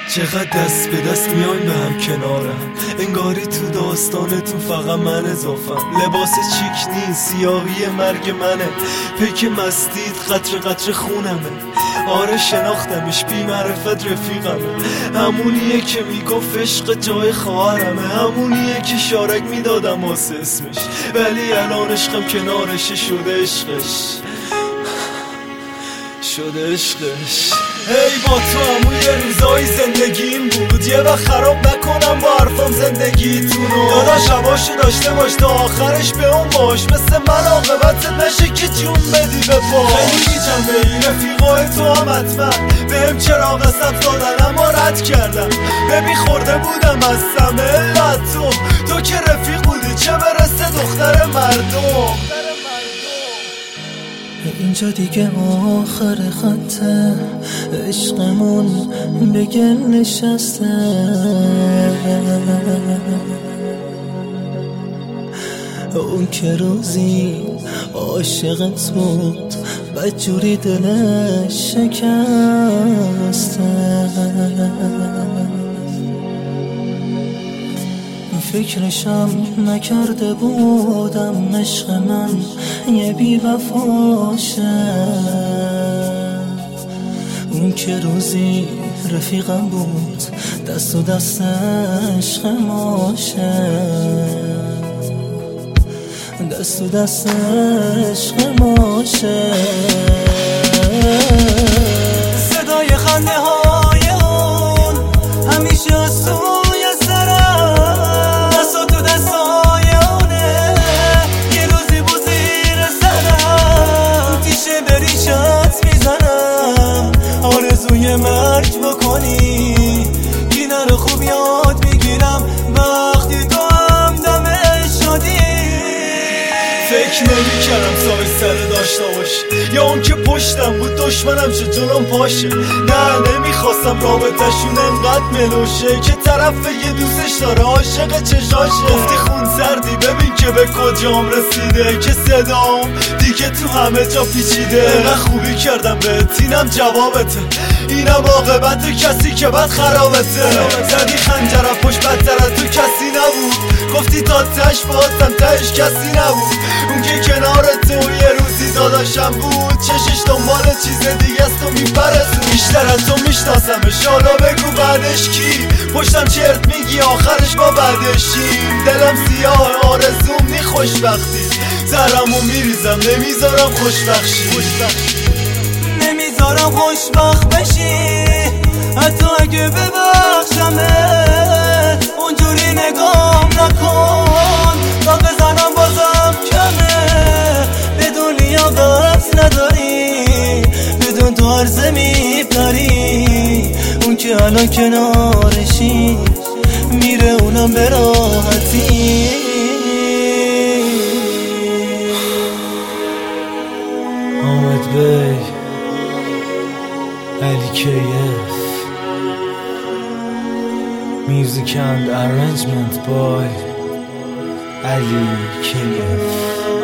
چقدر دست به دست میایم به هم کنارم، انگاری تو داستانتون فقط من اضافم. لباس چیک نیست، سیاهی مرگ منه، پیک مستید قطر قطر خونمه. آره شناختمش، بی معرفت رفیقمه، همونیه که میگفت عشق جای خواهرمه، همونیه که شارک میدادم واسه اسمش، ولی الان عشقم کنارشه، شده عشقش. ای با تو همون یه روزایی زندگیم بود، یه وقت خراب نکنم با حرفام زندگیتونو. داداش هواشو داشته باش تا آخرش به اون باش، مثل من عاقبتت نشه که جون بدی به پا. خیلی میجم به این رفیقای تو هم حتما، بهم چراغ سبز دادن اما رد کردم. ببین خورده بودم از سمه علت تو که رفیق بودی، چه برسه دختر مردم. اینجا دیگه آخر خطه، عشقمون به گل نشسته. اون که روزی عاشقت بود، بدجوری دلش شکسته. فکرشم نکرده بودم عشق من یه بی وفاشه. اون که روزی رفیقم بود، دست و دست عشق ماشه، دست و دست عشق ماشه. صدای خنده های اون همیشه از توی سرم، دست تو دستای اونه، یه روزی بود زیر سرم، تیشه بریشت میزنم، آرزوی مرگ بکنی، اینا رو خوب یاد میگیرم وقتی تو هم دمش شدی. فکر نمی‌کردم سای سر داشته باشه، یا اون که پشتم بود دشمنم شد جلوم پاشه. نه نمیخواستم رابطه‌شون انقدر ملوشه، که طرف یه دوستش داره عاشق چشاشه. گفتی خون سردی ببین که به کجام رسیده، که صدام دیگه تو همه جا پیچیده. انقدر خوبی کردم بهت اینم جوابته، اینم عاقبت کسی که بد خرابته. زدی خنجرم پشت بدتر از تو کسی نبود، گفتی تا تش بازم تش کسی نبود. اون که کنارت تو یه روزی داداشم بود، چشش دنبال چیز دیگه است و میپرسون. بیشتر از تو میشناسمش، حالا بگو بعدش کی؟ پشتم چرت میگی آخرش با بعدشیم. دلم سیاه آرزوم نی خوشبختی، زهرمو میریزم نمیذارم خوشبخشی، نمیذارم خوشبخت بشی. حتی اگه ببخشمت اونجوری نگام نکن، تا بزنم بازم کمه. بدون لیاقت نداری، بدون تو عرضه میپری. اون که الان کنارشی میره اونم به راحتی. حامد بی علی KF Music and arrangement by Ali KF.